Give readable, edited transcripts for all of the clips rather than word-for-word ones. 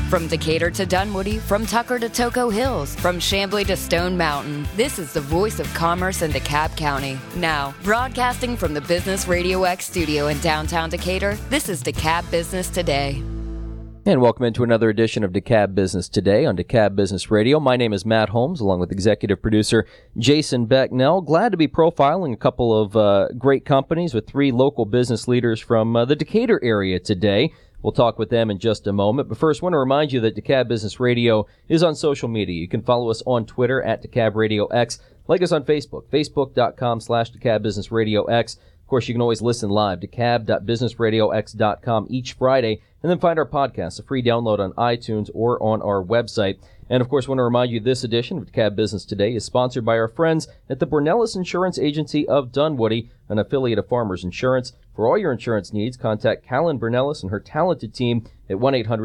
From Decatur to Dunwoody, from Tucker to Toco Hills, from Chamblee to Stone Mountain, this is the voice of commerce in DeKalb County. Now, broadcasting from the Business Radio X studio in downtown Decatur, this is DeKalb Business Today. And welcome into another edition of DeKalb Business Today on DeKalb Business Radio. My name is Matt Holmes, along with executive producer Jason Becknell. Glad to be profiling a couple of great companies with three local business leaders from the Decatur area today. We'll talk with them in just a moment. But first, I want to remind you that DeKalb Business Radio is on social media. You can follow us on Twitter at DeKalb Radio X. Like us on Facebook, facebook.com/DeKalb Business Radio X. Of course, you can always listen live, DeKalb.businessradiox.com each Friday, and then find our podcast, a free download on iTunes or on our website. And, of course, I want to remind you this edition of DeKalb Business Today is sponsored by our friends at the Bornelis Insurance Agency of Dunwoody, an affiliate of Farmers Insurance. For all your insurance needs, contact Callan Bornelis and her talented team at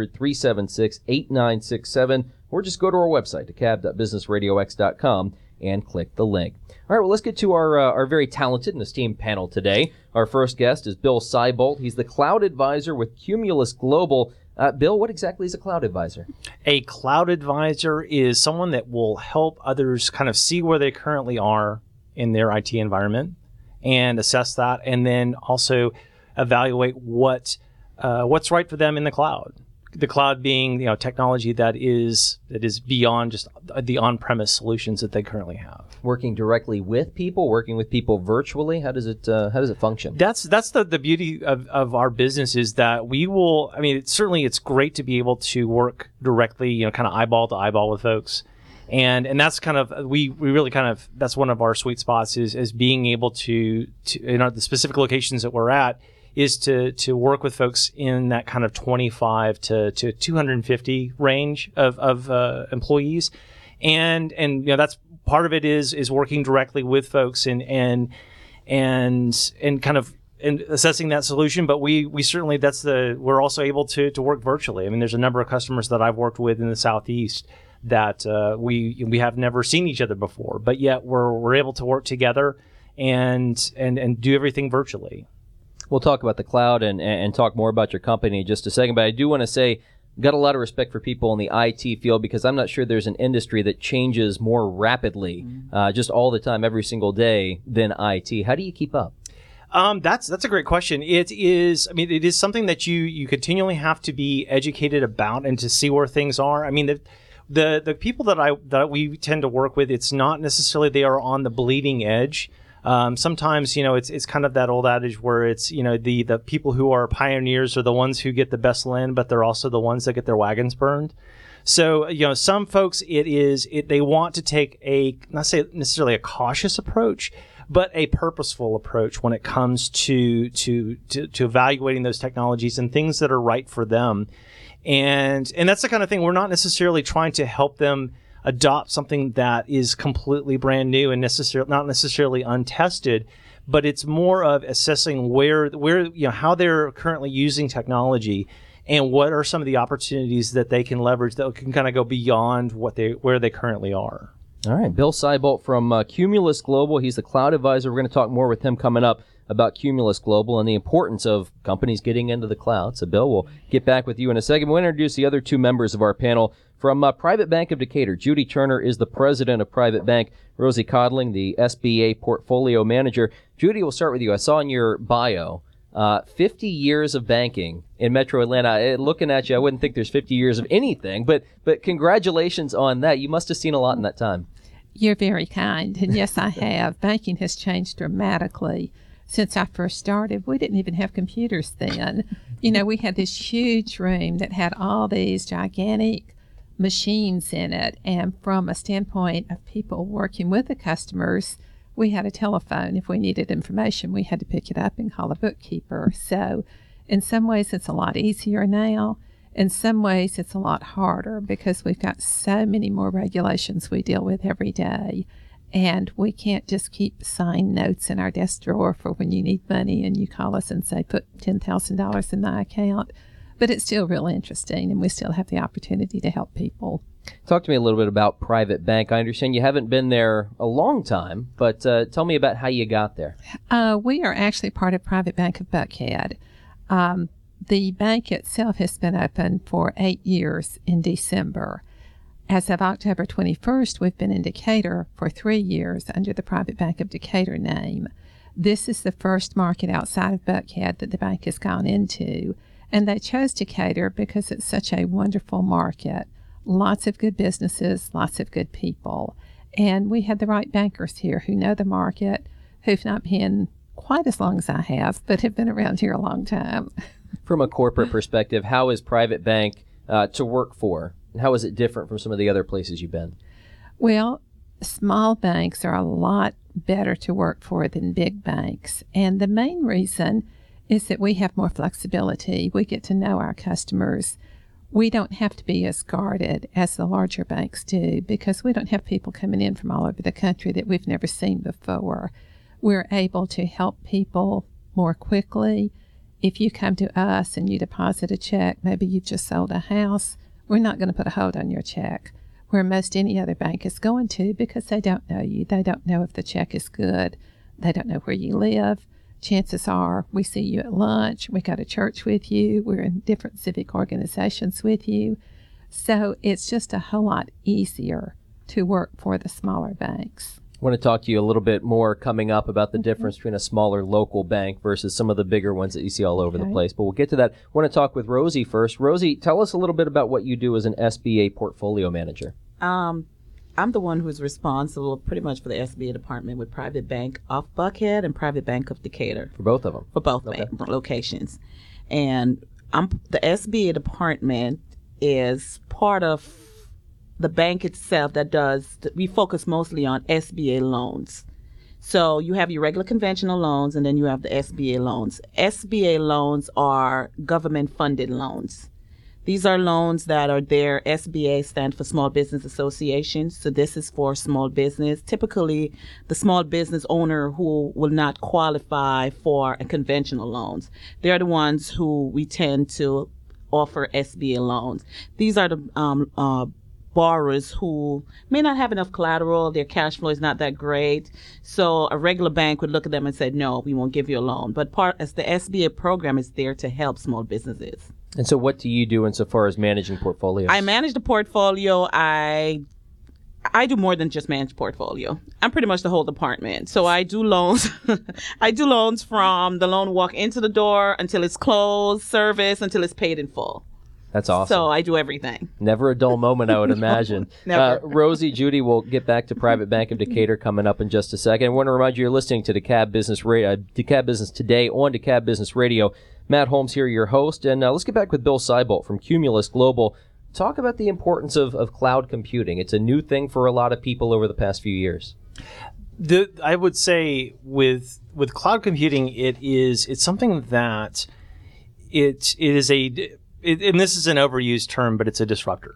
1-800-376-8967, or just go to our website, DeKalb.businessradiox.com, and click the link. All right, well, let's get to our very talented and esteemed panel today. Our first guest is Bill Seibolt. He's the Cloud Advisor with Cumulus Global. Bill, what exactly is a Cloud Advisor? A Cloud Advisor is someone that will help others kind of see where they currently are in their IT environment and assess that, and then also evaluate what's right for them in the cloud. The cloud being, technology that is beyond just the on-premise solutions that they currently have. Working directly with people, working with people virtually. How does it function? That's the beauty of our business is that we will. I mean, it's great to be able to work directly, kind of eyeball to eyeball with folks, and that's kind of we really kind of that's one of our sweet spots is being able to the specific locations that we're at. Is to work with folks in that kind of 25 to 250 range of employees, and that's part of it is working directly with folks and kind of assessing that solution. But we certainly we're also able to work virtually. I mean, there's a number of customers that I've worked with in the Southeast that we have never seen each other before, but yet we're able to work together and do everything virtually. We'll talk about the cloud and talk more about your company in just a second, but I do want to say got a lot of respect for people in the IT field because I'm not sure there's an industry that changes more rapidly just all the time, every single day than IT. How do you keep up? That's a great question. It is something that you continually have to be educated about and to see where things are. I mean, the people that we tend to work with, it's not necessarily they are on the bleeding edge. Sometimes, it's kind of that old adage where it's, the people who are pioneers are the ones who get the best land, but they're also the ones that get their wagons burned. So, some folks, they want to take not say necessarily a cautious approach, but a purposeful approach when it comes to evaluating those technologies and things that are right for them. And that's the kind of thing we're not necessarily trying to help them adopt something that is completely brand new and not necessarily untested, but it's more of assessing where how they're currently using technology and what are some of the opportunities that they can leverage that can kind of go beyond where they currently are. All right, Bill Seibolt from Cumulus Global. He's the Cloud Advisor. We're going to talk more with him coming up about Cumulus Global and the importance of companies getting into the cloud. So, Bill, we'll get back with you in a second. We'll introduce the other two members of our panel. From Private Bank of Decatur, Judy Turner is the president of Private Bank. Rosie Codling, the SBA portfolio manager. Judy, we'll start with you. I saw in your bio 50 years of banking in Metro Atlanta. Looking at you, I wouldn't think there's 50 years of anything, but congratulations on that. You must have seen a lot in that time. You're very kind. And yes, I have. Banking has changed dramatically since I first started. We didn't even have computers then. We had this huge room that had all these gigantic machines in it, and from a standpoint of people working with the customers, we had a telephone. If we needed information, we had to pick it up and call a bookkeeper. So in some ways it's a lot easier now. In some ways it's a lot harder because we've got so many more regulations we deal with every day, and we can't just keep signing notes in our desk drawer for when you need money and you call us and say put $10,000 in my account. But it's still really interesting, and we still have the opportunity to help people. Talk to me a little bit about Private Bank. I understand you haven't been there a long time, but tell me about how you got there. We are actually part of Private Bank of Buckhead. the bank itself has been open for 8 years in December. As of October 21st, we've been in Decatur for 3 years under the Private Bank of Decatur name. This is the first market outside of Buckhead that the bank has gone into, and they chose Decatur because it's such a wonderful market. Lots of good businesses, lots of good people. And we had the right bankers here who know the market, who've not been quite as long as I have, but have been around here a long time. From a corporate perspective, how is Private Bank to work for? How is it different from some of the other places you've been? Well, small banks are a lot better to work for than big banks. And the main reason is that we have more flexibility. We get to know our customers. We don't have to be as guarded as the larger banks do because we don't have people coming in from all over the country that we've never seen before. We're able to help people more quickly. If you come to us and you deposit a check, maybe you've just sold a house, we're not going to put a hold on your check, where most any other bank is going to because they don't know you. They don't know if the check is good. They don't know where you live. Chances are we see you at lunch. We go to church with you. We're in different civic organizations with you. So it's just a whole lot easier to work for the smaller banks. I want to talk to you a little bit more coming up about the difference between a smaller local bank versus some of the bigger ones that you see all over the place. But we'll get to that. I want to talk with Rosie first. Rosie, tell us a little bit about what you do as an SBA portfolio manager. I'm the one who's responsible pretty much for the SBA department with Private Bank of Buckhead and Private Bank of Decatur. For both of them? For both locations. And the SBA department is part of the bank itself we focus mostly on SBA loans. So you have your regular conventional loans and then you have the SBA loans. SBA loans are government-funded loans. These are loans that are there. SBA stands for Small Business Association. So this is for small business. Typically, the small business owner who will not qualify for a conventional loans. They're the ones who we tend to offer SBA loans. These are the borrowers who may not have enough collateral, their cash flow is not that great. So a regular bank would look at them and say, no, we won't give you a loan. But as the SBA program is there to help small businesses. And so what do you do insofar as managing portfolios? I manage the portfolio. I do more than just manage portfolio. I'm pretty much the whole department. So I do loans. I do loans from the loan walk into the door until it's closed, service, until it's paid in full. That's awesome. So I do everything. Never a dull moment, I would imagine. Never. Rosie, Judy, we'll get back to Private Bank of Decatur coming up in just a second. I want to remind you, you're listening to DeKalb Business Today on DeKalb Business Radio. Matt Holmes here, your host. And let's get back with Bill Seibolt from Cumulus Global. Talk about the importance of cloud computing. It's a new thing for a lot of people over the past few years. I would say with cloud computing, it's something that it is and this is an overused term, but it's a disruptor.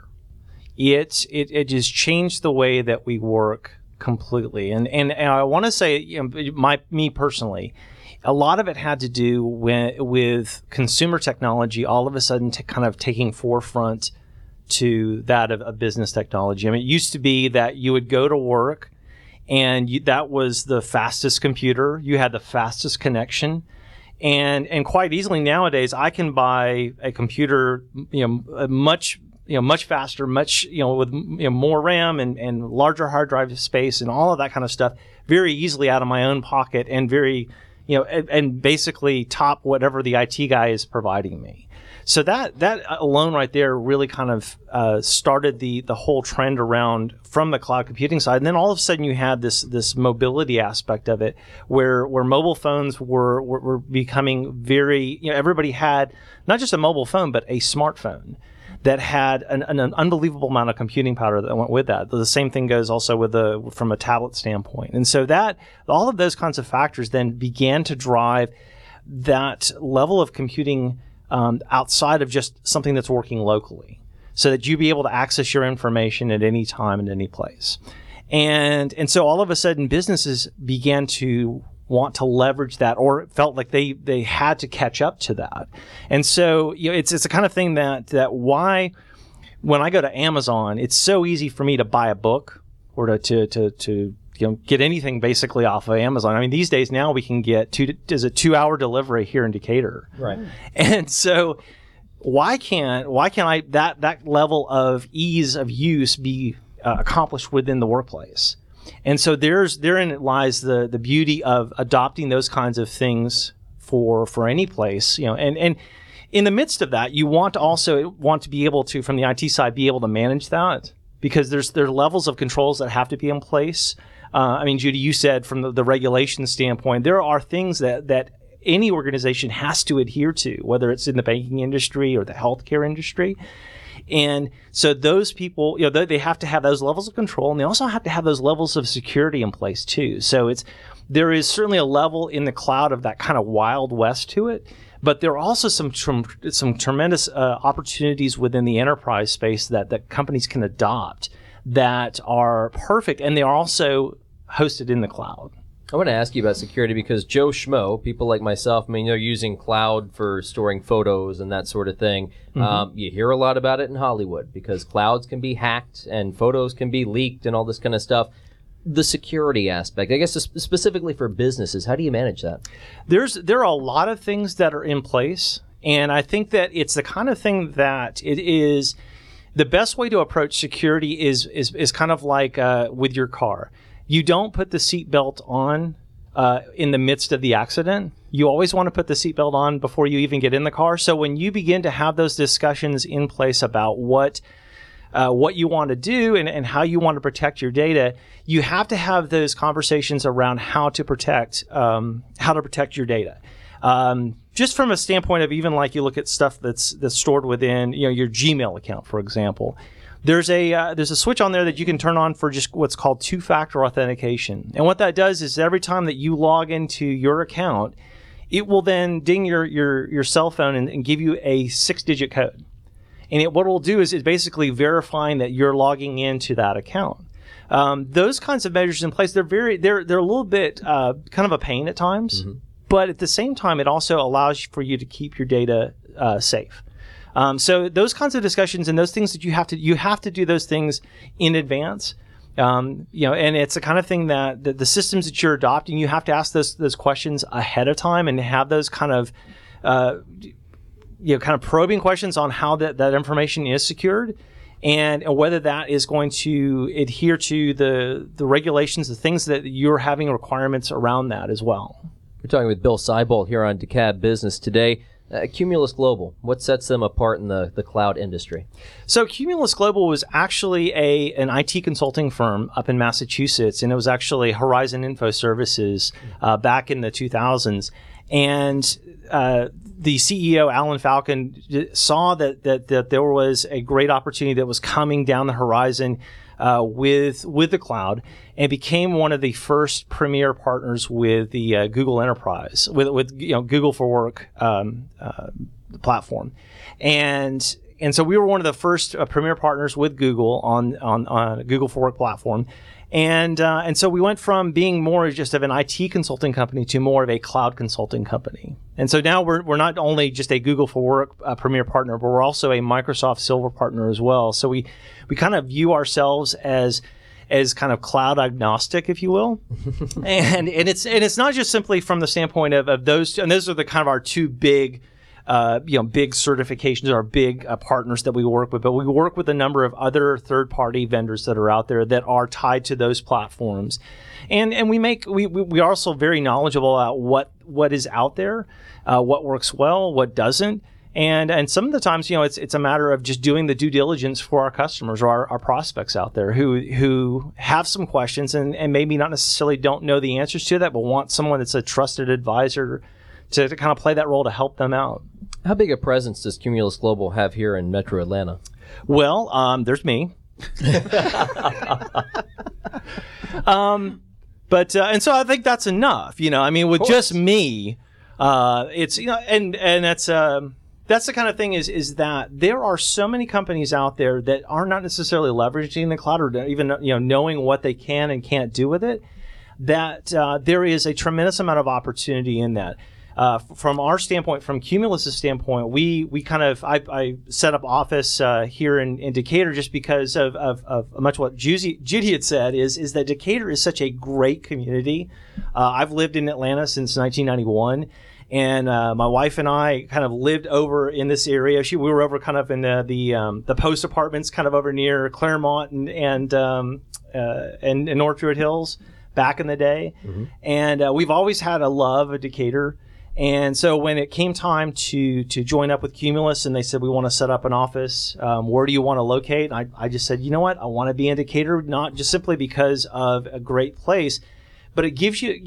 It just changed the way that we work completely. And I want to say, me personally, a lot of it had to do with consumer technology all of a sudden kind of taking forefront to that of business technology. I mean, it used to be that you would go to work and that was the fastest computer. You had the fastest connection. And quite easily nowadays, I can buy a computer, much faster, with more RAM and larger hard drive space and all of that kind of stuff very easily out of my own pocket and and basically top whatever the IT guy is providing me. So that alone right there really kind of started the whole trend around from the cloud computing side. And then all of a sudden you had this mobility aspect of it where mobile phones were becoming very, everybody had not just a mobile phone, but a smartphone that had an unbelievable amount of computing power that went with that. The same thing goes also from a tablet standpoint. And so that all of those kinds of factors then began to drive that level of computing outside of just something that's working locally, so that you be able to access your information at any time and any place. And so all of a sudden businesses began to want to leverage that, or felt like they had to catch up to that. And so it's the kind of thing that why when I go to Amazon, it's so easy for me to buy a book or to get anything basically off of Amazon. I mean, these days now we can get 2-hour delivery here in Decatur. Right. And so why can't I that level of ease of use be accomplished within the workplace? And so therein lies the beauty of adopting those kinds of things for any place, and in the midst of that, you want to be able to, from the IT side, be able to manage that, because there are levels of controls that have to be in place. I mean, Judy, you said from the regulation standpoint, there are things that any organization has to adhere to, whether it's in the banking industry or the healthcare industry. And so those people, they have to have those levels of control, and they also have to have those levels of security in place too. So there is certainly a level in the cloud of that kind of Wild West to it. But there are also some tremendous opportunities within the enterprise space that companies can adopt that are perfect, and they are also hosted in the cloud. I want to ask you about security because Joe Schmo, people like myself, I mean, they're using cloud for storing photos and that sort of thing. Mm-hmm. You hear a lot about it in Hollywood because clouds can be hacked and photos can be leaked and all this kind of stuff. The security aspect, I guess specifically for businesses, how do you manage that? There are a lot of things that are in place, and I think that it's the kind of thing that it is the best way to approach security is kind of like with your car. You don't put the seatbelt on in the midst of the accident. You always want to put the seatbelt on before you even get in the car. So when you begin to have those discussions in place about what you want to do and how you want to protect your data, you have to have those conversations around how to protect your data. Just from a standpoint of even like you look at stuff that's stored within your Gmail account, for example. There's a switch on there that you can turn on for just what's called two-factor authentication. And what that does is every time that you log into your account, it will then ding your cell phone and give you a 6-digit code. And what it will do is basically verifying that you're logging into that account. Those kinds of measures in place, they're a little bit kind of a pain at times, mm-hmm. But at the same time, it also allows for you to keep your data safe. So those kinds of discussions and those things that you have to do those things in advance. And it's the kind of thing that the systems that you're adopting, you have to ask those questions ahead of time and have those kind of probing questions on how that information is secured and whether that is going to adhere to the regulations, the things that you're having requirements around that as well. We're talking with Bill Seibold here on DeKalb Business today. Cumulus Global, what sets them apart in the cloud industry? So Cumulus Global was actually an IT consulting firm up in Massachusetts, and it was actually Horizon Info Services back in the 2000s. And the CEO, Alan Falcon, saw that there was a great opportunity that was coming down the horizon with the cloud, and became one of the first premier partners with the Google Enterprise, with Google for Work platform, and so we were one of the first premier partners with Google on Google for Work platform, and so we went from being more just of an IT consulting company to more of a cloud consulting company, and so now we're not only just a Google for Work premier partner, but we're also a Microsoft Silver partner as well. So we kind of view ourselves as kind of cloud agnostic, if you will, and it's not just simply from the standpoint of those, and those are the kind of our two big certifications, our big partners that we work with, but we work with a number of other third-party vendors that are out there that are tied to those platforms, and we are also very knowledgeable about what is out there, what works well, what doesn't. And some of the times, it's a matter of just doing the due diligence for our customers or our prospects out there who have some questions and maybe not necessarily don't know the answers to that, but want someone that's a trusted advisor to kind of play that role to help them out. How big a presence does Cumulus Global have here in Metro Atlanta? Well, there's me. But and so I think that's enough. With just me, it's and that's the kind of thing is that there are so many companies out there that are not necessarily leveraging the cloud or even knowing what they can and can't do with it, that there is a tremendous amount of opportunity in that. From our standpoint, from Cumulus's standpoint, we kind of I set up office here in Decatur just because of much what Judy had said is that Decatur is such a great community. I've lived in Atlanta since 1991. And my wife and I kind of lived over in this area. We were over kind of in the post apartments, kind of over near Claremont and North Druid Hills back in the day. Mm-hmm. And we've always had a love of Decatur. And so when it came time to join up with Cumulus, and they said we want to set up an office, where do you want to locate? And I just said, you know what, I want to be in Decatur, not just simply because of a great place, but it gives you,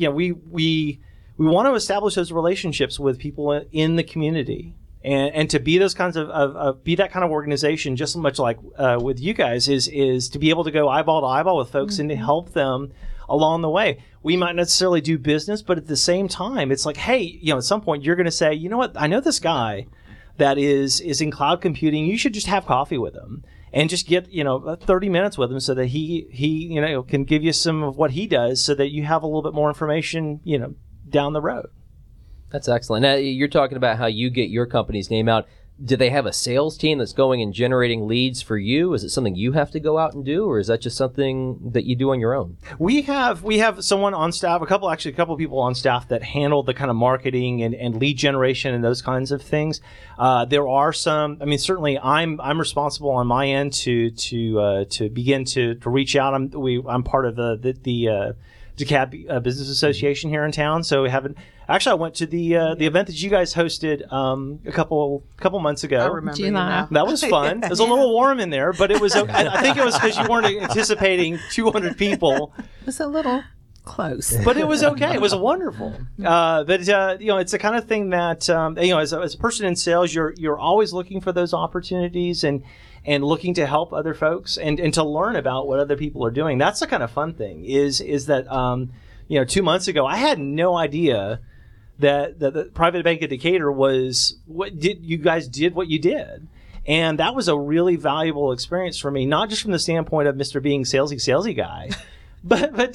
we want to establish those relationships with people in the community, and to be those kinds of be that kind of organization, just as much like with you guys is to be able to go eyeball to eyeball with folks and to help them along the way. We might not necessarily do business, but at the same time, it's like, hey, at some point you're going to say, you know what, I know this guy that is in cloud computing. You should just have coffee with him and just get 30 minutes with him so that he can give you some of what he does, so that you have a little bit more information down the road. That's excellent. Now, you're talking about how you get your company's name out. Do they have a sales team that's going and generating leads for you? Is it something you have to go out and do, or is that just something that you do on your own? We have someone on staff, a couple people on staff that handle the kind of marketing and lead generation and those kinds of things. There are some. I mean, certainly I'm responsible on my end to begin to reach out. I'm part of the DeKalb Business Association here in town. So we haven't. Actually, I went to the event that you guys hosted a couple months ago. I remember that. That was fun. It was a little warm in there, but it was. I think it was because you weren't anticipating 200 people. It was a little close, but it was okay. It was wonderful. But it's the kind of thing that as a person in sales, you're always looking for those opportunities and looking to help other folks and to learn about what other people are doing. That's the kind of fun thing is that 2 months ago I had no idea that the Private Bank of Decatur was you guys did what you did. And that was a really valuable experience for me, not just from the standpoint of Mr. being salesy guy, but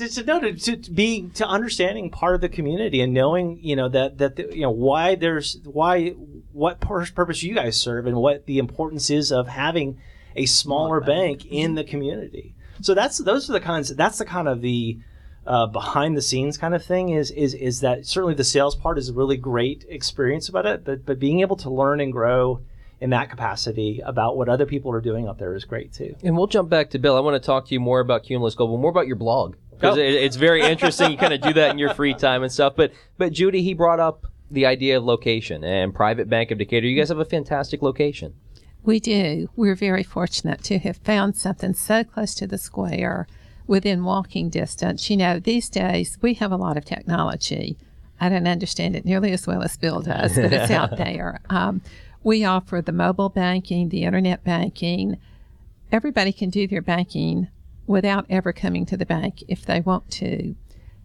to understanding part of the community and knowing what purpose you guys serve and what the importance is of having a smaller bank in the community. So that's the kind of the behind the scenes kind of thing is that certainly the sales part is a really great experience about it, but being able to learn and grow in that capacity about what other people are doing out there is great too. And we'll jump back to Bill. I want to talk to you more about Cumulus Global, more about your blog, because it's very interesting. You kind of do that in your free time and stuff. But Judy, he brought up the idea of location and Private Bank of Decatur. You guys have a fantastic location. We do. We're very fortunate to have found something so close to the square, within walking distance. These days we have a lot of technology. I don't understand it nearly as well as Bill does, but it's out there. We offer the mobile banking, the internet banking. Everybody can do their banking without ever coming to the bank if they want to.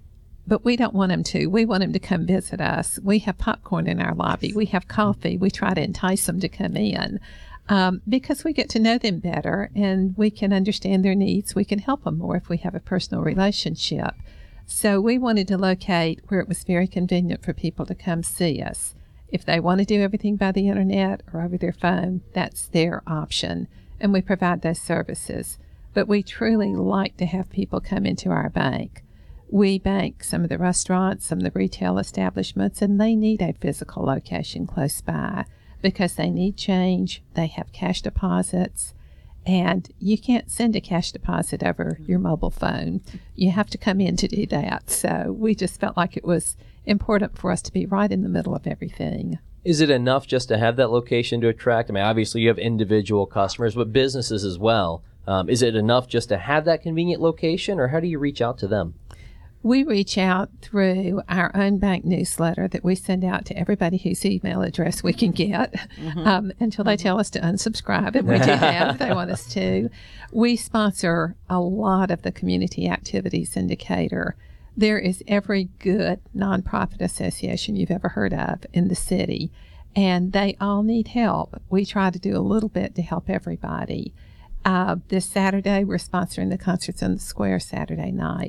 But we don't want them to. We want them to come visit us. We have popcorn in our lobby. We have coffee. We try to entice them to come in. Because we get to know them better and we can understand their needs. We can help them more if we have a personal relationship. So we wanted to locate where it was very convenient for people to come see us. If they want to do everything by the internet or over their phone, that's their option. And we provide those services. But we truly like to have people come into our bank. We bank some of the restaurants, some of the retail establishments, and they need a physical location close by, because they need change, they have cash deposits, and you can't send a cash deposit over your mobile phone. You have to come in to do that. So we just felt like it was important for us to be right in the middle of everything. Is it enough just to have that location to attract? I mean, obviously you have individual customers, but businesses as well. Is it enough just to have that convenient location, or how do you reach out to them? We reach out through our own bank newsletter that we send out to everybody whose email address we can get until they tell us to unsubscribe, and we do that if they want us to. We sponsor a lot of the community activities in Decatur. There is every good nonprofit association you've ever heard of in the city, and they all need help. We try to do a little bit to help everybody. This Saturday, we're sponsoring the Concerts on the Square Saturday night.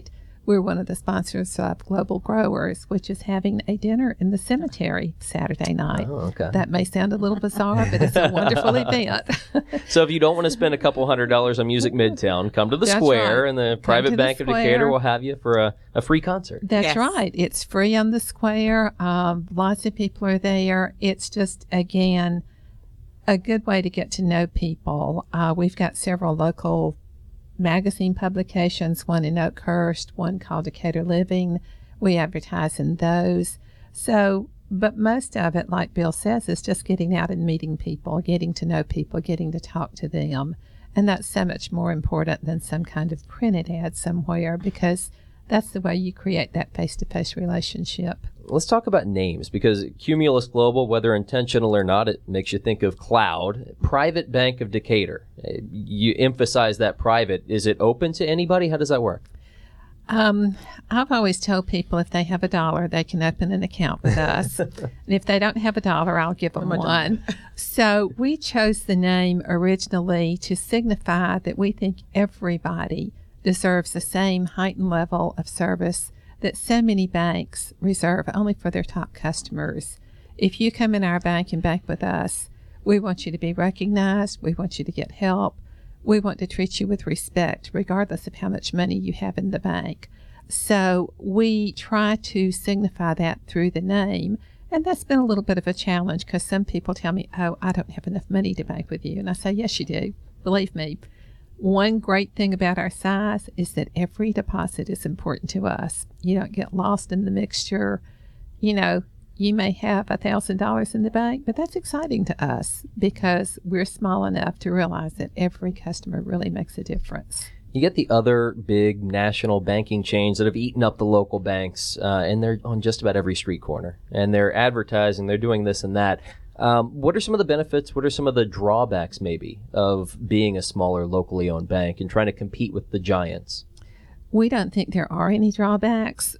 we're one of the sponsors of Global Growers, which is having a dinner in the cemetery Saturday night. Oh, okay. That may sound a little bizarre, but it's a wonderful event. So if you don't want to spend a couple $100 on Music Midtown, come to the That's Square, right. and the Come Private to the Bank of Decatur Square. will have you for a free concert. That's Yes. right. It's free on the Square. Lots of people are there. It's just, again, a good way to get to know people. We've got several local magazine publications, one in Oakhurst, one called Decatur Living. We advertise in those. So, but most of it, like Bill says, is just getting out and meeting people, getting to know people, getting to talk to them. And that's so much more important than some kind of printed ad somewhere, because that's the way you create that face-to-face relationship. Let's talk about names, because Cumulus Global, whether intentional or not, it makes you think of cloud. Private Bank of Decatur. You emphasize that private. Is it open to anybody? How does that work? I've always told people if they have $1, they can open an account with us. And if they don't have $1, I'll give them one. So we chose the name originally to signify that we think everybody deserves the same heightened level of service that so many banks reserve only for their top customers. If you come in our bank and bank with us, we want you to be recognized. We want you to get help. We want to treat you with respect, regardless of how much money you have in the bank. So we try to signify that through the name. And that's been a little bit of a challenge, because some people tell me, oh, I don't have enough money to bank with you. And I say, yes, you do. Believe me. One great thing about our size is that every deposit is important to us. You don't get lost in the mixture. You know, you may have $1,000 in the bank, but that's exciting to us because we're small enough to realize that every customer really makes a difference. You get the other big national banking chains that have eaten up the local banks, and they're on just about every street corner. And they're advertising, they're doing this and that. What are some of the benefits? What are some of the drawbacks, maybe, of being a smaller, locally owned bank and trying to compete with the giants? We don't think there are any drawbacks.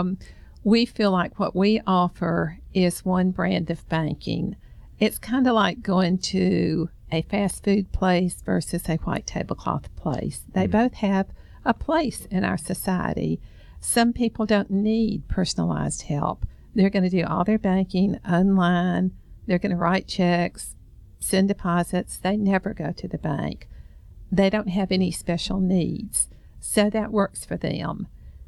We feel like what we offer is one brand of banking. It's kind of like going to a fast food place versus a white tablecloth place. They both have a place in our society. Some people don't need personalized help. They're going to do all their banking online. They're going to write checks, send deposits. They never go to the bank. They don't have any special needs. So that works for them.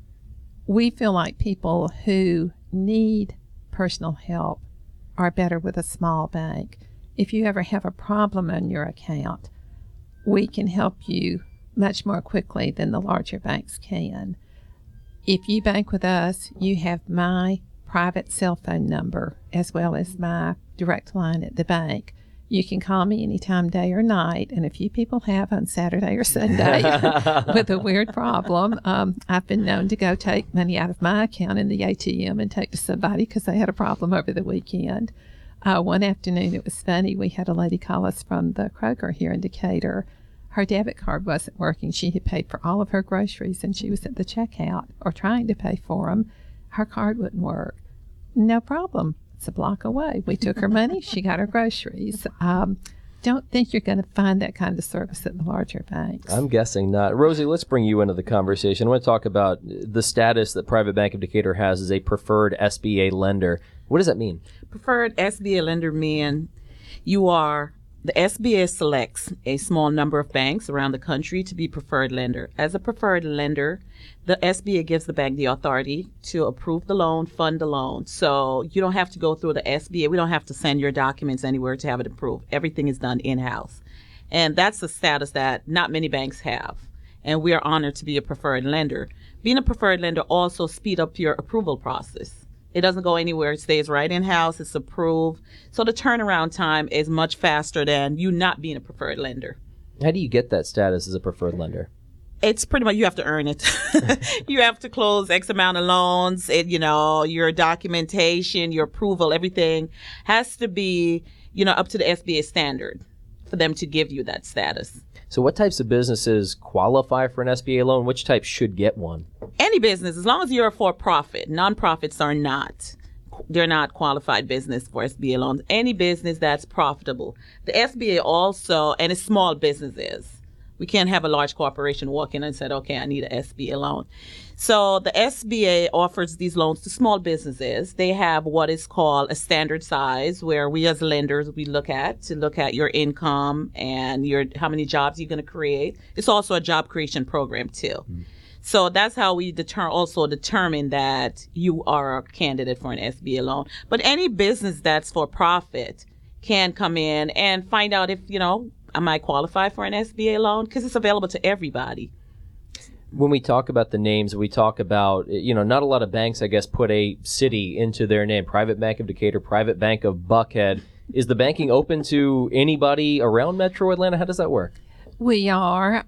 We feel like people who need personal help are better with a small bank. If you ever have a problem on your account, we can help you much more quickly than the larger banks can. If you bank with us, you have my private cell phone number as well as my direct line at the bank. You can call me anytime, day or night, and a few people have on Saturday or Sunday with a weird problem. I've been known to go take money out of my account in the ATM and take to somebody because they had a problem over the weekend. One afternoon, it was funny. We had a lady call us from the Kroger here in Decatur. Her debit card wasn't working. She had paid for all of her groceries, and she was at the checkout or trying to pay for them. Her card wouldn't work. No problem. It's a block away. We took her money. She got her groceries. Don't think you're going to find that kind of service at the larger banks. I'm guessing not. Rosie, let's bring you into the conversation. I want to talk about the status that Private Bank of Decatur has as a preferred SBA lender. What does that mean? Preferred SBA lender means the SBA selects a small number of banks around the country to be preferred lender. As a preferred lender, the SBA gives the bank the authority to approve the loan, fund the loan. So you don't have to go through the SBA. We don't have to send your documents anywhere to have it approved. Everything is done in-house. And that's a status that not many banks have. And we are honored to be a preferred lender. Being a preferred lender also speeds up your approval process. It doesn't go anywhere. It stays right in-house. It's approved. So the turnaround time is much faster than you not being a preferred lender. How do you get that status as a preferred lender? It's pretty much you have to earn it. You have to close X amount of loans. Your documentation, your approval, everything has to be, up to the SBA standard for them to give you that status. So what types of businesses qualify for an SBA loan? Which types should get one? Any business, as long as you're a for-profit. Nonprofits are not. They're not qualified business for SBA loans. Any business that's profitable. The SBA also, and it's small businesses, We can't have a large corporation walk in and say, okay, I need an SBA loan. So the SBA offers these loans to small businesses. They have what is called a standard size, where we as lenders, we look at your income and how many jobs you're going to create. It's also a job creation program too. So that's how we determine that you are a candidate for an SBA loan. But any business that's for profit can come in and find out if, I might qualify for an SBA loan, because it's available to everybody. When we talk about the names, we talk about, not a lot of banks, I guess, put a city into their name. Private Bank of Decatur, Private Bank of Buckhead. Is the banking open to anybody around Metro Atlanta? How does that work? We are.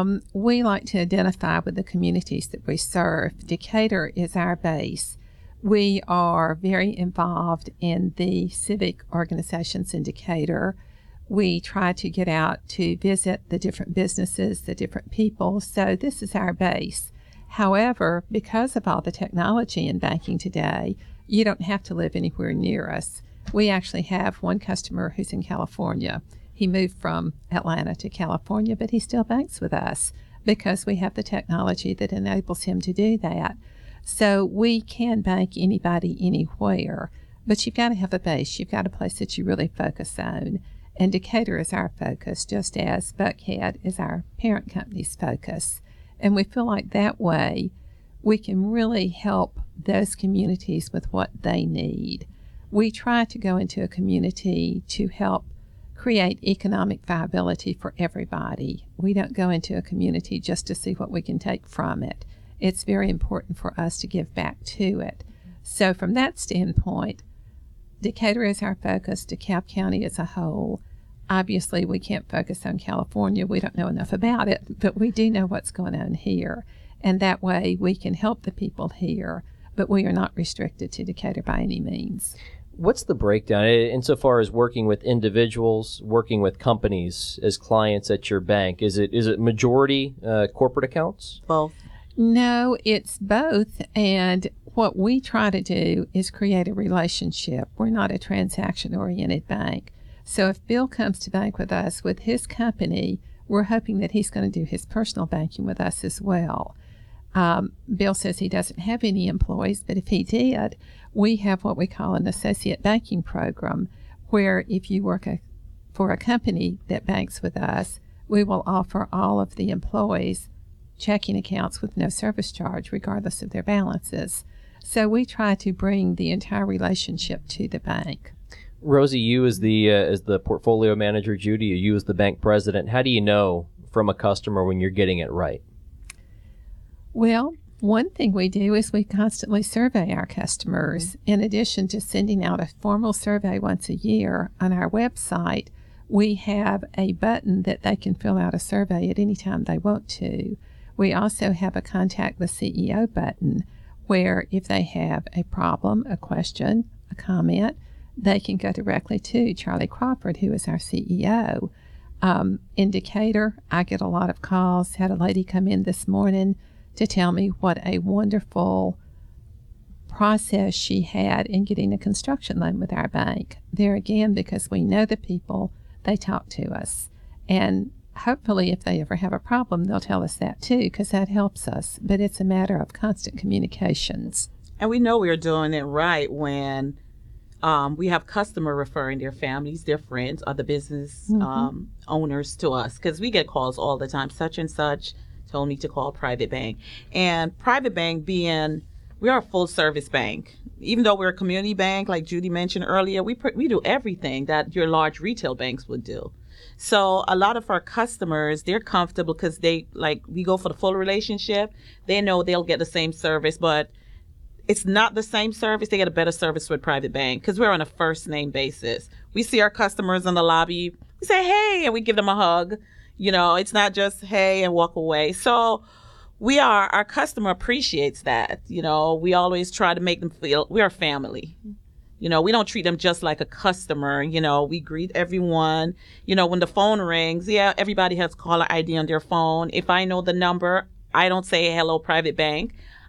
We like to identify with the communities that we serve. Decatur is our base. We are very involved in the civic organizations in Decatur. We try to get out to visit the different businesses, the different people. So this is our base. However, because of all the technology in banking today, you don't have to live anywhere near us. We actually have one customer who's in California. He moved from Atlanta to California, but he still banks with us because we have the technology that enables him to do that. So we can bank anybody anywhere, but you've got to have a base. You've got a place that you really focus on. And Decatur is our focus, just as Buckhead is our parent company's focus. And we feel like that way we can really help those communities with what they need. We try to go into a community to help create economic viability for everybody. We don't go into a community just to see what we can take from it. It's very important for us to give back to it. So from that standpoint, Decatur is our focus, DeKalb County as a whole. Obviously, we can't focus on California. We don't know enough about it, but we do know what's going on here. And that way we can help the people here, but we are not restricted to Decatur by any means. What's the breakdown insofar as working with individuals, working with companies as clients at your bank? Is it majority corporate accounts? Both. No, it's both. And what we try to do is create a relationship. We're not a transaction-oriented bank. So if Bill comes to bank with us with his company, we're hoping that he's going to do his personal banking with us as well. Bill says he doesn't have any employees, but if he did, we have what we call an associate banking program, where if you work for a company that banks with us, we will offer all of the employees checking accounts with no service charge, regardless of their balances. So we try to bring the entire relationship to the bank. Rosie, you as the portfolio manager, Judy, you as the bank president, how do you know from a customer when you're getting it right? Well, one thing we do is we constantly survey our customers. In addition to sending out a formal survey once a year on our website, we have a button that they can fill out a survey at any time they want to. We also have a contact the CEO button where if they have a problem, a question, a comment, they can go directly to Charlie Crawford, who is our CEO. In Decatur, I get a lot of calls. Had a lady come in this morning to tell me what a wonderful process she had in getting a construction loan with our bank. There again, because we know the people, they talk to us. And hopefully if they ever have a problem, they'll tell us that too, because that helps us. But it's a matter of constant communications. And we know we're doing it right when we have customer referring their families, their friends, other business owners to us, because we get calls all the time, such and such told me to call Private Bank. And Private Bank we are a full service bank. Even though we're a community bank, like Judy mentioned earlier, we do everything that your large retail banks would do. So a lot of our customers, they're comfortable because we go for the full relationship. They know they'll get the same service, but it's not the same service. They get a better service with Private Bank because we're on a first name basis. We see our customers in the lobby, we say, hey, and we give them a hug. It's not just, hey, and walk away. So our customer appreciates that. We always try to make them feel we are family. We don't treat them just like a customer. We greet everyone. When the phone rings, everybody has caller ID on their phone. If I know the number, I don't say hello, Private Bank.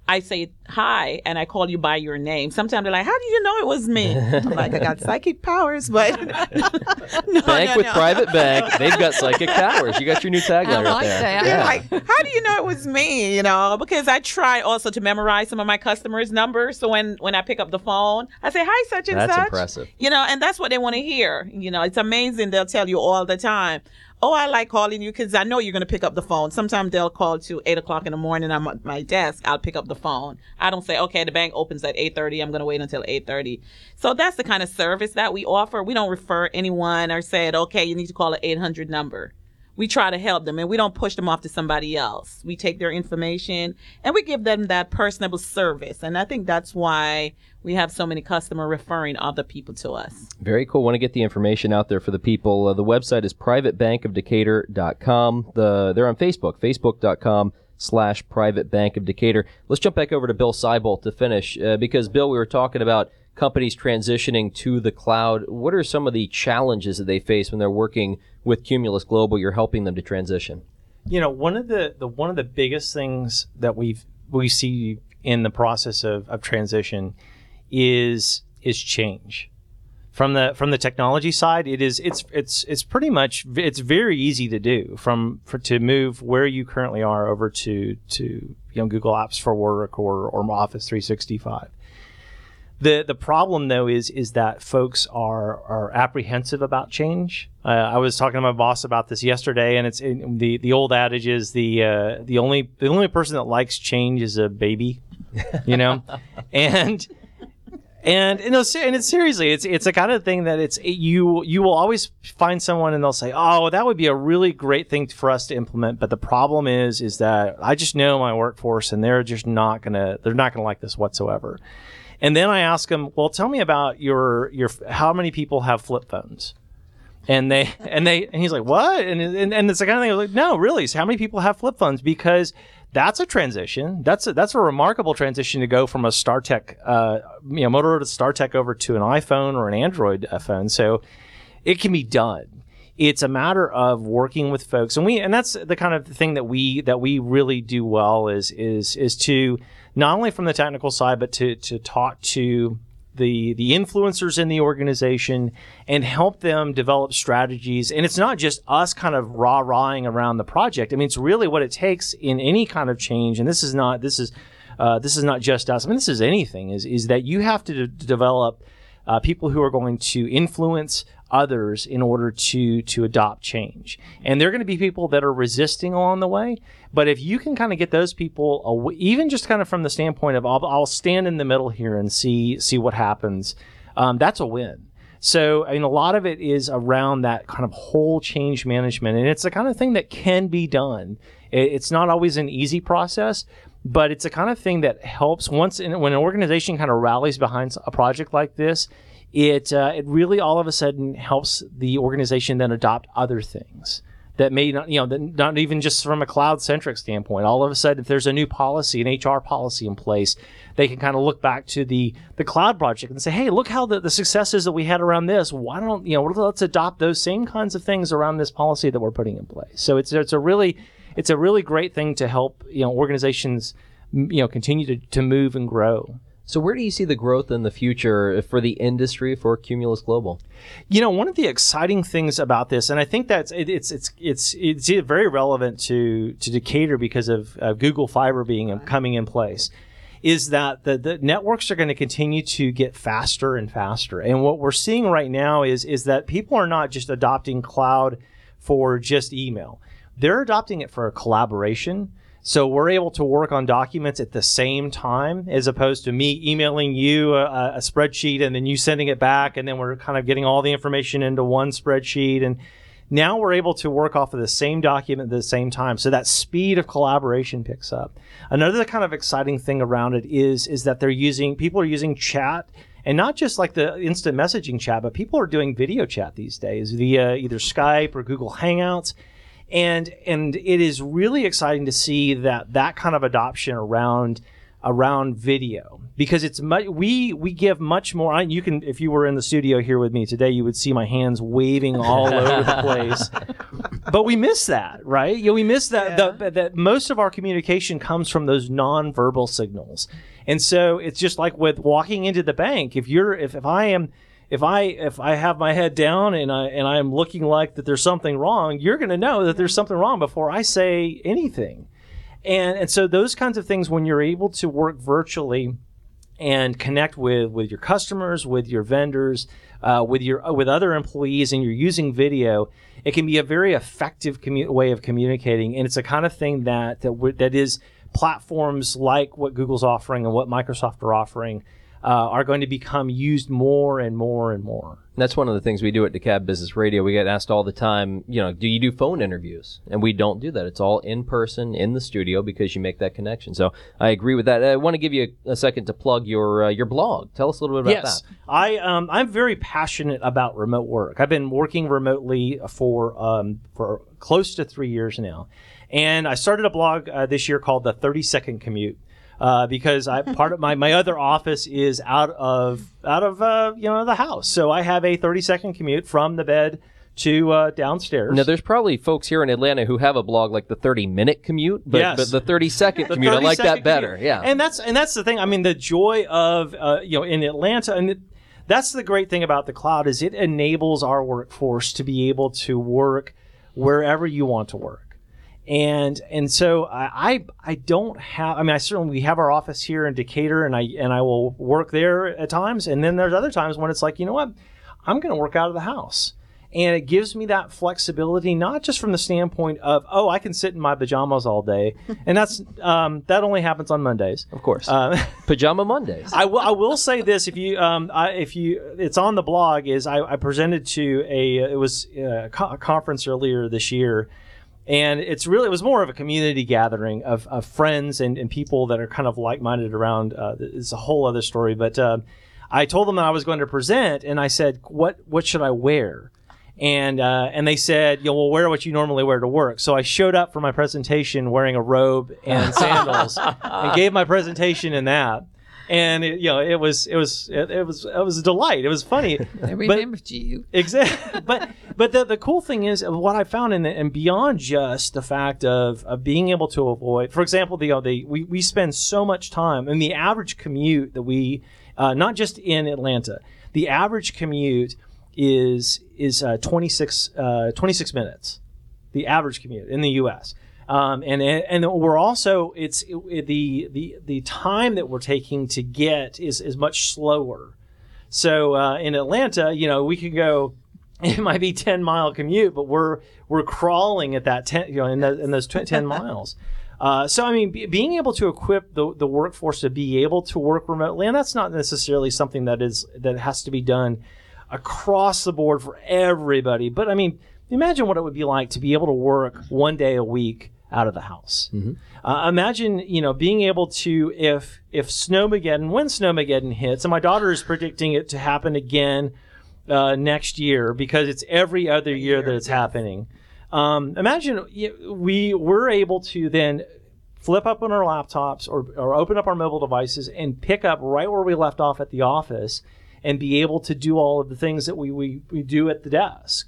I say hi and I call you by your name. Sometimes they're like, how do you know it was me? I'm like, I got psychic powers, but Bank with Private Bank. They've got psychic powers. You got your new tagline right there. that. Yeah. Like, how do you know it was me? Because I try also to memorize some of my customers' numbers. So when I pick up the phone, I say, hi, such and such. That's impressive. And that's what they want to hear. It's amazing. They'll tell you all the time, oh, I like calling you because I know you're going to pick up the phone. Sometimes they'll call to 8 o'clock in the morning. I'm at my desk. I'll pick up the phone. I don't say, okay, the bank opens at 8:30. I'm going to wait until 8:30. So that's the kind of service that we offer. We don't refer anyone or say, okay, you need to call an 800 number. We try to help them, and we don't push them off to somebody else. We take their information, and we give them that personable service. And I think that's why we have so many customers referring other people to us. Very cool. Want to get the information out there for the people. The website is privatebankofdecatur.com. They're on Facebook, facebook.com/Private Bank of Decatur. Let's jump back over to Bill Seibolt to finish, because, Bill, we were talking about companies transitioning to the cloud. What are some of the challenges that they face when they're working with Cumulus Global? You're helping them to transition. One of the biggest things that we see in the process of transition is change. From the technology side, it's pretty much, it's very easy to do to move where you currently are over to Google Apps for Work or Office 365. The problem, though, is that folks are apprehensive about change. I was talking to my boss about this yesterday, and it's the old adage is the only person that likes change is a baby, and it's seriously, it's a kind of thing that you will always find someone and they'll say, oh, that would be a really great thing for us to implement. But the problem is that I just know my workforce, and they're not gonna like this whatsoever. And then I ask them, well, tell me about your how many people have flip phones? And he's like, what? And it's the kind of thing I was like, no, really. So how many people have flip phones? Because that's a transition. That's a remarkable transition to go from a StarTech, Motorola StarTech over to an iPhone or an Android phone. So it can be done. It's a matter of working with folks, and that's the kind of thing that we really do well is to not only from the technical side, but to talk to the influencers in the organization and help them develop strategies. And it's not just us kind of rah-rahing around the project. I mean, it's really what it takes in any kind of change. And this is not just us. I mean, this is anything. Is that you have to develop people who are going to influence others in order to adopt change. And there are going to be people that are resisting along the way. But if you can kind of get those people, even just kind of from the standpoint of I'll stand in the middle here and see what happens, that's a win. So, I mean, a lot of it is around that kind of whole change management. And it's the kind of thing that can be done. It's not always an easy process, but it's the kind of thing that helps when an organization kind of rallies behind a project like this. It really all of a sudden helps the organization then adopt other things that may not, not even just from a cloud-centric standpoint. All of a sudden, if there's a new policy, an HR policy in place, they can kind of look back to the cloud project and say, hey, look how the successes that we had around this. Why don't, let's adopt those same kinds of things around this policy that we're putting in place. So it's a really great thing to help, organizations, continue to move and grow. So where do you see the growth in the future for the industry for Cumulus Global? One of the exciting things about this, and I think that's it's very relevant to Decatur because of Google Fiber coming in place, is that the networks are going to continue to get faster and faster. And what we're seeing right now is that people are not just adopting cloud for just email. They're adopting it for collaboration. So we're able to work on documents at the same time, as opposed to me emailing you a spreadsheet and then you sending it back, and then we're kind of getting all the information into one spreadsheet. And now we're able to work off of the same document at the same time. So that speed of collaboration picks up. Another kind of exciting thing around it is that people are using chat, and not just like the instant messaging chat, but people are doing video chat these days via either Skype or Google Hangouts. And it is really exciting to see that kind of adoption around around video, because it's we give much more. You can, if you were in the studio here with me today, you would see my hands waving all over the place. But we miss that, right? We miss that. That most of our communication comes from those nonverbal signals, and so it's just like with walking into the bank. If I have my head down and I'm looking like that there's something wrong, you're going to know that there's something wrong before I say anything. And so those kinds of things, when you're able to work virtually and connect with your customers, with your vendors, with other employees, and you're using video, it can be a very effective way of communicating. And it's a kind of thing that is platforms like what Google's offering and what Microsoft are offering are going to become used more and more and more. And that's one of the things we do at DeKalb Business Radio. We get asked all the time, do you do phone interviews? And we don't do that. It's all in person, in the studio, because you make that connection. So I agree with that. I want to give you a second to plug your blog. Tell us a little bit about that. Yes, I'm very passionate about remote work. I've been working remotely for close to 3 years now. And I started a blog this year called The 30-Second Commute. Because part of my other office is out of the house, so I have a 30-second commute from the bed to downstairs. Now, there's probably folks here in Atlanta who have a blog like the 30-minute commute, but the 30-second commute, I like that better. Yeah, and that's the thing. I mean, the joy of in Atlanta, and that's the great thing about the cloud, is it enables our workforce to be able to work wherever you want to work. And so I don't have, I certainly, we have our office here in Decatur, and I will work there at times. And then there's other times when it's like, you know what, I'm going to work out of the house. And it gives me that flexibility, not just from the standpoint of, I can sit in my pajamas all day. And that's, that only happens on Mondays. Of course. Pajama Mondays. I will say this, if you, it's on the blog, is I presented to a conference earlier this year. And it was more of a community gathering of friends and people that are kind of like-minded around. It's a whole other story. But I told them that I was going to present, and I said, what should I wear? And they said, well, wear what you normally wear to work. So I showed up for my presentation wearing a robe and sandals and gave my presentation in that. And it was a delight. It was funny. They remembered you. Exactly. But the cool thing is, what I found and beyond just the fact of being able to avoid, for example, we spend so much time, and the average commute that we not just in Atlanta, the average commute is 26 minutes. The average commute in the U.S. And we're also, the time that we're taking to get is much slower. So in Atlanta, we can go, it might be 10-mile commute, but we're crawling at that 10, in those 10 miles. So being able to equip the workforce to be able to work remotely, and that's not necessarily something that has to be done across the board for everybody. But imagine what it would be like to be able to work one day a week out of the house. Mm-hmm. Imagine, being able to, if when Snowmageddon hits, and my daughter is predicting it to happen again next year, because it's every other year that it's happening. Imagine we're able to then flip up on our laptops or open up our mobile devices and pick up right where we left off at the office and be able to do all of the things that we do at the desk.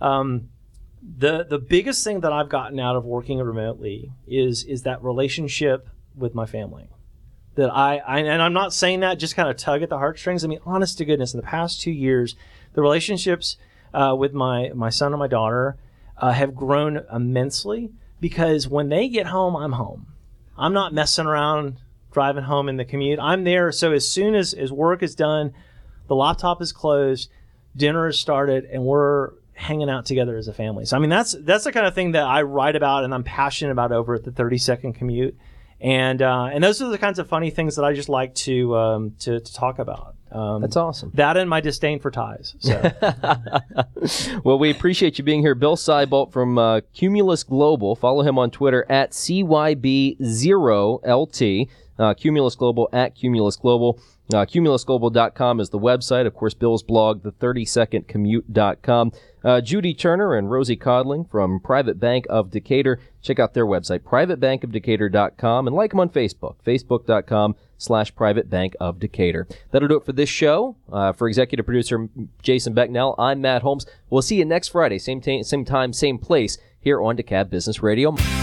The biggest thing that I've gotten out of working remotely is that relationship with my family. That and I'm not saying that just kind of tug at the heartstrings. Honest to goodness, in the past 2 years, the relationships with my son and my daughter have grown immensely, because when they get home, I'm home. I'm not messing around driving home in the commute. I'm there. So as soon as work is done, the laptop is closed, dinner is started, and we're hanging out together as a family. So that's the kind of thing that I write about and I'm passionate about over at the 30-Second Commute. And those are the kinds of funny things that I just like to talk about. That's awesome. That and my disdain for ties. So. Well, we appreciate you being here. Bill Seibolt from Cumulus Global. Follow him on Twitter at CYB0LT. Cumulus Global at Cumulus Global. CumulusGlobal.com is the website. Of course, Bill's blog, the 30secondcommute.com. Judy Turner and Rosie Codling from Private Bank of Decatur. Check out their website, privatebankofdecatur.com, and like them on Facebook, facebook.com/Private Bank of Decatur. That'll do it for this show. For executive producer Jason Becknell, I'm Matt Holmes. We'll see you next Friday, same time, same place, here on DeKalb Business Radio.